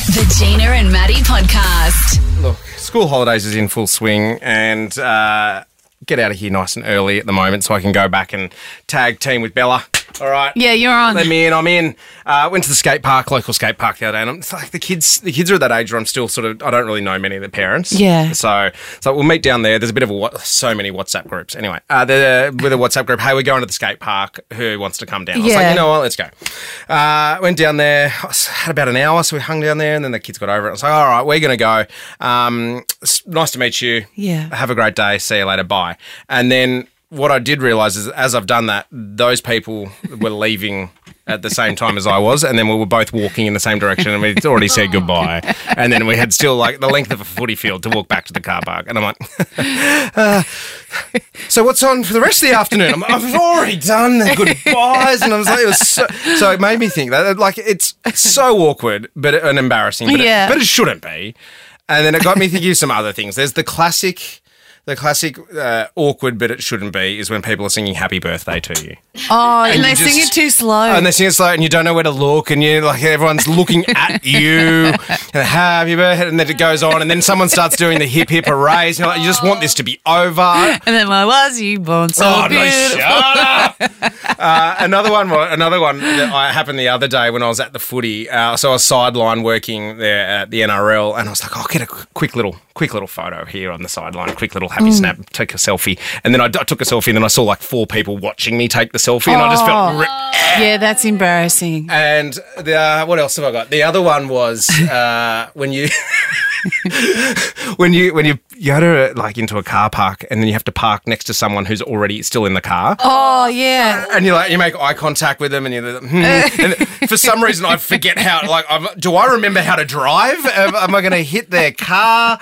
The Gina and Maddie podcast. Look, school holidays is in full swing and get out of here nice and early at the moment so I can go back and tag team with Bella. All right. Yeah, you're on. Let me in. I'm in. Went to the skate park, local skate park the other day, and it's like the kids are at that age where I'm still I don't really know many of the parents. Yeah. So we'll meet down there. There's a bit of so many WhatsApp groups. Anyway, with a WhatsApp group, hey, we're going to the skate park. Who wants to come down? I was like, you know what, let's go. Went down there. I had about an hour, so we hung down there, and then the kids got over it. I was like, all right, we're going to go. Nice to meet you. Yeah. Have a great day. See you later. Bye. And then what I did realise is as I've done that, those people were leaving at the same time as I was, and then we were both walking in the same direction, and we'd already said goodbye. And then we had still like the length of a footy field to walk back to the car park. And I'm like, so what's on for the rest of the afternoon? I've already done the goodbyes. And I was like, it was so it made me think that like it's so awkward and embarrassing, but it shouldn't be. And then it got me thinking of some other things. There's the classic awkward, but it shouldn't be, is when people are singing happy birthday to you. Oh, and they sing it too slow. And they sing it slow and you don't know where to look and you like everyone's looking at you and happy birthday, and then it goes on and then someone starts doing the hip hip hoorays and you're like, you just want this to be over. And then why was you born so beautiful? No, shut up. Another one that happened the other day when I was at the footy. So I was sideline working there at the NRL and I was like, I'll get a quick little photo here on the sideline, quick little happy snap, take a selfie. And then I took a selfie and then I saw like 4 people watching me take the selfie and I just felt... Yeah, that's embarrassing. And what else have I got? The other one was when you... when you go to like into a car park and then you have to park next to someone who's already still in the car. Oh yeah. And you make eye contact with them and you're and for some reason I forget how do I remember how to drive? Am I going to hit their car?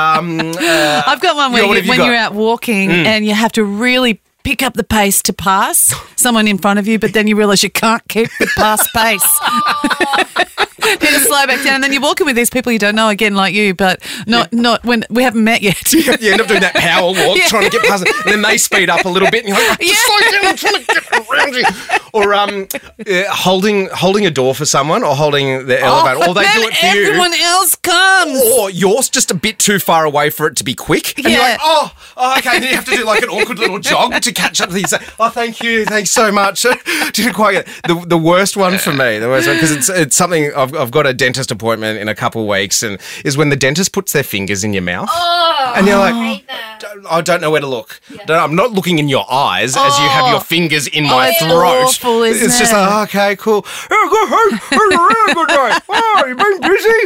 I've got one where you're out walking and you have to really pick up the pace to pass someone in front of you, but then you realise you can't keep the pass pace. Need to slow back down, and then you're walking with these people you don't know, again, like you, but not when we haven't met yet. You end up doing that power walk, trying to get past it, and then they speed up a little bit, and you're like, just slow down, I'm trying to get around you. Or holding a door for someone, or holding the elevator, or they do it for you. Everyone else comes. Or yours just a bit too far away for it to be quick, and you're like, oh, okay, then you have to do like an awkward little jog to catch up. You say, oh, thank you, thanks so much. Didn't quite get the worst one for me, because it's something I've got a dentist appointment in a couple of weeks, and is when the dentist puts their fingers in your mouth, and you're like, I hate that. I don't know where to look. Yeah. I'm not looking in your eyes as you have your fingers in my throat. Awful, isn't it's just like, okay, cool. Really good day. Oh, you've been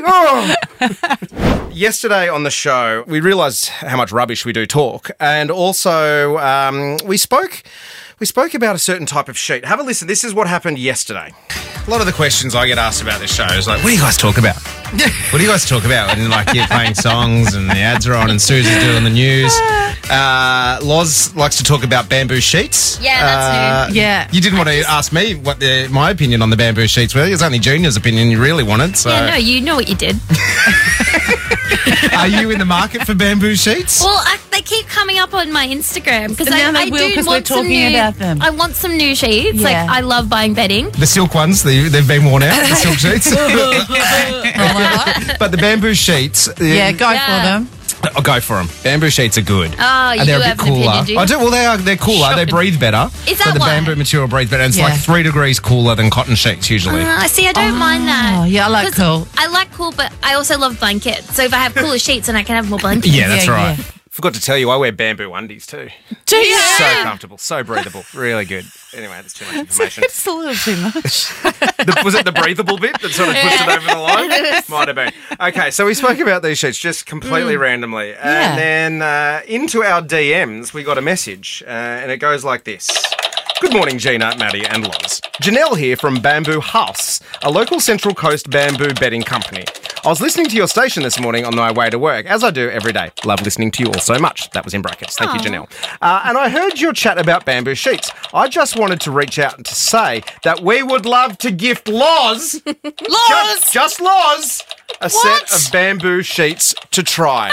busy. Oh. Yesterday on the show, we realised how much rubbish we do talk, and also we spoke about a certain type of sheet. Have a listen. This is what happened yesterday. A lot of the questions I get asked about this show is like, what do you guys talk about? What do you guys talk about? And like you're playing songs and the ads are on and Susie's doing the news. Loz likes to talk about bamboo sheets. Yeah, that's new. Yeah. You didn't want to ask me what my opinion on the bamboo sheets were. It was only Junior's opinion you really wanted. So. Yeah, no, you know what you did. Are you in the market for bamboo sheets? Well, they keep coming up on my Instagram because I do want some new. About them. I want some new sheets. Yeah. Like I love buying bedding. The silk ones, they've been worn out. The silk sheets. But the bamboo sheets. Go for them. I'll go for them. Bamboo sheets are good. Oh, you they're do a have bit an cooler. opinion, do you? I do. Well, they're cooler. They breathe better. Is that the why? bamboo material breathes better. And it's like 3 degrees cooler than cotton sheets usually. See, I don't mind that. Oh, yeah, I like 'Cause cool. I like cool, but I also love blankets. So if I have cooler sheets, then I can have more blankets. Yeah, that's right. Yeah. Forgot to tell you, I wear bamboo undies too. Do you? So comfortable, so breathable, really good. Anyway, that's too much information. It's a little too much. Was it the breathable bit that sort of pushed it over the line? Might have been. Okay, so we spoke about these sheets just completely randomly. And then into our DMs, we got a message, and it goes like this. Good morning, Gina, Maddie and Loz. Janelle here from Bamboo House, a local Central Coast bamboo bedding company. I was listening to your station this morning on my way to work, as I do every day. Love listening to you all so much. That was in brackets. Thank you, Janelle. And I heard your chat about bamboo sheets. I just wanted to reach out and to say that we would love to gift Loz, just Loz, a set of bamboo sheets to try.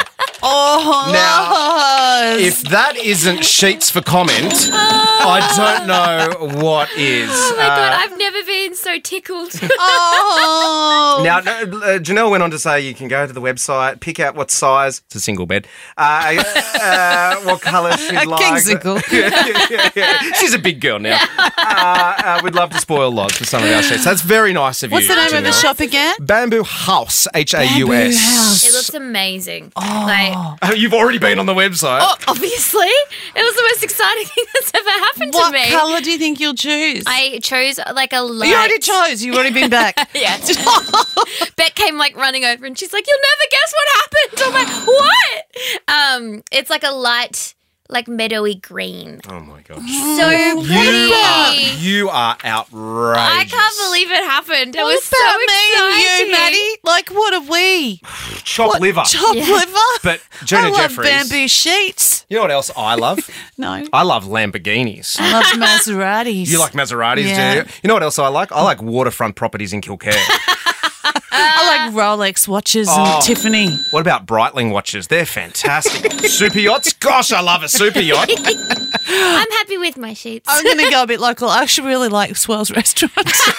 Now, if that isn't sheets for comment, I don't know what is. Oh my God, I've never been so tickled. Now, Janelle went on to say you can go to the website, pick out what size. It's a single bed. What colour she'd like. King single. Yeah. She's a big girl now. We'd love to spoil lots for some of our sheets. That's very nice of you. What's the name of the Janelle. shop again? Bamboo House, Haus. Bamboo House. It looks amazing. Oh, you've already been on the website. Oh, obviously. It was the most exciting thing that's ever happened to me. What colour do you think you'll choose? I chose like a light. You already chose. You've already been back. Yeah. Beck came like running over and she's like, "You'll never guess what happened." I'm like, "What?" It's like a light, like meadowy green. Oh my gosh. So pretty. You are outrageous. I can't believe it happened. It was What so about me and exciting. you, Maddie? Like, what have we? Chop liver. Chop liver? But Gina I love Jeffries. bamboo sheets. You know what else I love? No. I love Lamborghinis. I love Maseratis. You like Maseratis, Yeah. do you? You know what else I like? I like waterfront properties in Kilcare. I like Rolex watches and Tiffany. What about Breitling watches? They're fantastic. Super yachts? Gosh, I love a super yacht. I'm happy with my sheets. I'm going to go a bit local. I actually really like Swell's Restaurant.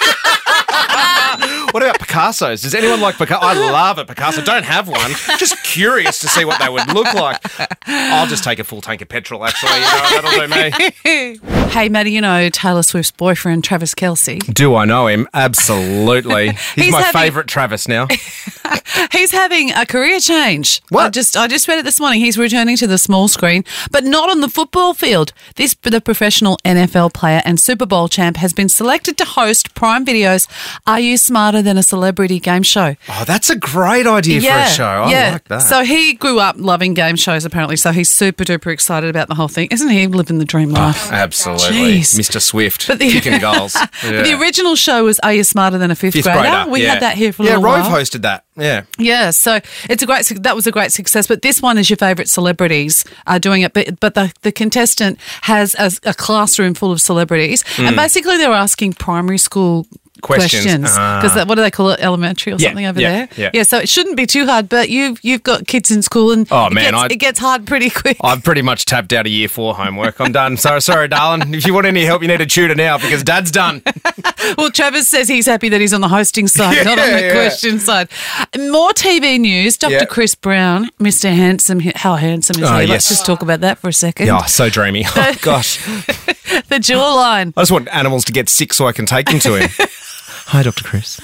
What about Picasso's? Does anyone like Picasso? I love a Picasso. Don't have one. Just curious to see what they would look like. I'll just take a full tank of petrol, actually. That'll do me. Hey, Maddie, you know Taylor Swift's boyfriend, Travis Kelce. Do I know him? Absolutely. He's my having- favourite Travis now. He's having a career change. What? I just read it this morning. He's returning to the small screen, but not on the football field. The professional NFL player and Super Bowl champ has been selected to host Prime Video's Are You Smarter Than a Celebrity game show. Oh, that's a great idea for a show. I like that. So he grew up loving game shows, apparently, so he's super duper excited about the whole thing. Isn't he living the dream life? Absolutely. Jeez. Mr. Swift, But the- kicking goals. But the original show was Are You Smarter Than a Fifth Grader? We had that here for a little Rove while. hosted that. Yeah. Yeah, so that was a great success. But this one is your favourite celebrities are doing it. But the contestant has a classroom full of celebrities, and basically they're asking primary school questions because what do they call it, elementary or something over there? Yeah. So it shouldn't be too hard. But you've got kids in school, and it gets hard pretty quick. I've pretty much tapped out of year 4 homework. I'm done. Sorry, darling. If you want any help, you need a tutor now because Dad's done. Well, Travis says he's happy that he's on the hosting side, not on the question side. More TV news. Dr. Chris Brown, Mr. Handsome. How handsome is he? Yes. Let's just talk about that for a second. Yeah, so dreamy. Oh, gosh. The jawline. I just want animals to get sick so I can take them to him. Hi, Dr. Chris.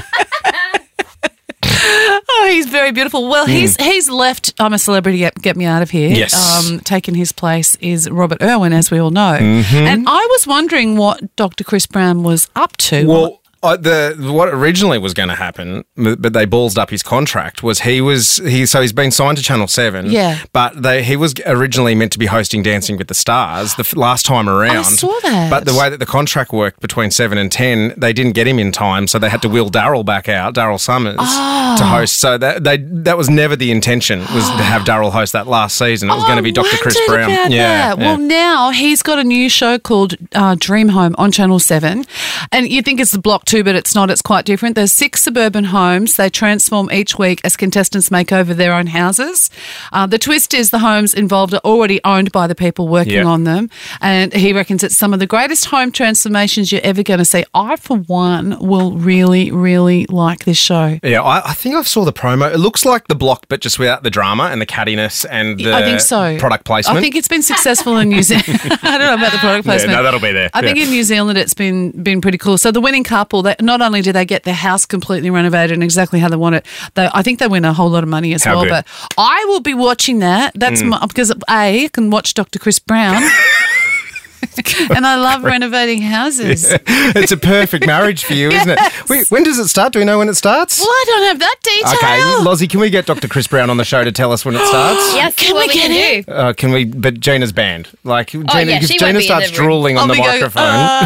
Oh, he's very beautiful. Well, he's left I'm a Celebrity, Get Me Out of Here. Yes. Taking his place is Robert Irwin, as we all know. Mm-hmm. And I was wondering what Dr. Chris Brown was up to. Well, what originally was going to happen, but they ballsed up his contract, was he's been signed to Channel 7. Yeah. But he was originally meant to be hosting Dancing with the Stars the last time around. I saw that. But the way that the contract worked between 7 and 10, they didn't get him in time, so they had to wheel Daryl back out, Daryl Summers, to host. So that was never the intention, was to have Daryl host that last season. It was going to be Dr. Chris Brown. About that. Well, now he's got a new show called Dream Home on Channel 7. And you think it's the Block 2, but it's not. It's quite different. There's 6 suburban homes. They transform each week as contestants make over their own houses. The twist is the homes involved are already owned by the people working on them. And he reckons it's some of the greatest home transformations you're ever going to see. I, for one, will really, really like this show. Yeah, I think I saw the promo. It looks like the Block, but just without the drama and the cattiness and the I think so. Product placement. I think it's been successful in New Zealand. I don't know about the product placement. Yeah, no, that'll be there. I think in New Zealand it's been pretty cool. So the winning couple, not only do they get their house completely renovated and exactly how they want it, I think they win a whole lot of money as How well. good. But I will be watching that. That's because I can watch Dr. Chris Brown. And I love renovating houses. Yeah. It's a perfect marriage for you, isn't it? Wait, when does it start? Do we know when it starts? Well, I don't have that detail. Okay, Lozzie, can we get Dr. Chris Brown on the show to tell us when it starts? Yes, Can we get it? Can we? But Gina's banned. Like, Gina, yeah, if she Gina won't be in starts the room. drooling on the microphone.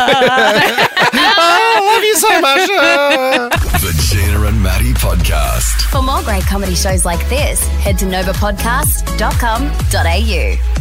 I love you so much. The Gina and Maddie Podcast. For more great comedy shows like this, head to novapodcast.com.au.